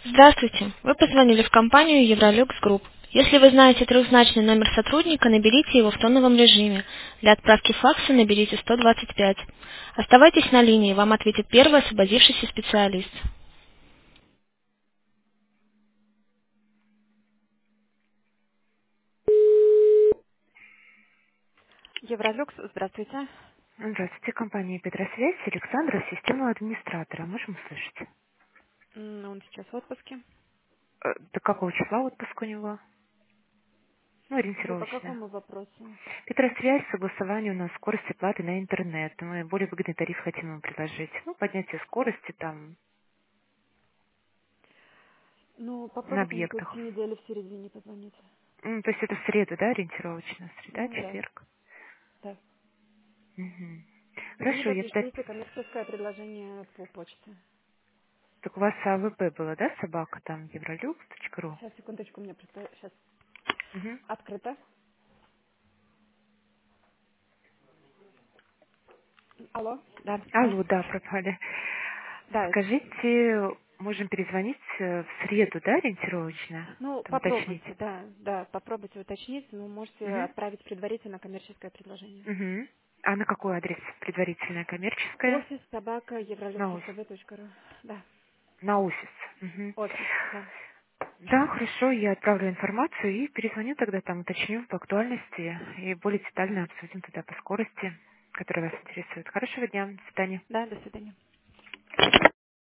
Здравствуйте. Вы позвонили в компанию Евролюкс Групп. Если вы знаете трехзначный номер сотрудника, наберите его в тоновом режиме. Для отправки факса наберите 125. Оставайтесь на линии, вам ответит первый освободившийся специалист. Евролюкс, здравствуйте. Здравствуйте, компания Петросвязь, Александра, система администратора. Можем услышать? Он сейчас в отпуске. До какого числа отпуск у него? Ну, Вы по ориентировочно. какому вопросу? Петросвязь, согласование у нас скорости платы на интернет. Мы более выгодный тариф хотим ему предложить. Ну, поднятие скорости там Ну, на попробуйте на объектах. следующей неделе в середине позвонить. То есть это в среду, да, ориентировочно? Среда, Да, четверг. да. Мгм. Хорошо, Либо я тогда... пришлите коммерческое предложение по почте. Так у вас АВП было, да, собака, там, евролюкс.ру? Сейчас, секундочку, у меня просто сейчас Мгм. открыто. Алло? Да, да. Алло, да, пропали. Да, Скажите, можем перезвонить в среду, да, ориентировочно? ну, Там уточнить. попробуйте, да, да, попробуйте уточнить, но можете Угу. отправить предварительно коммерческое предложение. Угу. А на какой адрес? Предварительное коммерческое? Офис собака На офис. евролюкссв.ру. Да, На офис. Мгм. офис, да. Да, хорошо, я отправлю информацию и перезвоню тогда там, уточню по актуальности и более детально обсудим тогда по скорости, которая вас интересует. Хорошего дня, до свидания. Да, до свидания.